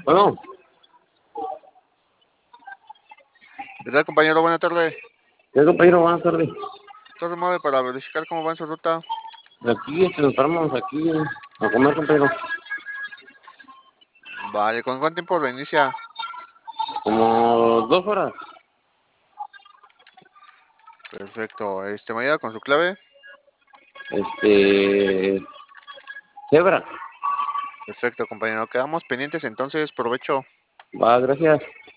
Bueno, ¿Qué tal, compañero? Buena tarde. ¿qué compañero? Buenas tardes. Todo mueve para verificar cómo va en su ruta. Aquí nos paramos aquí a comer, compañero. Vale, ¿con cuánto tiempo lo inicia? Como 2 horas. Perfecto. ¿Me ayuda con su clave? Cebra. Perfecto, compañero. Quedamos pendientes entonces. Provecho. Va, gracias.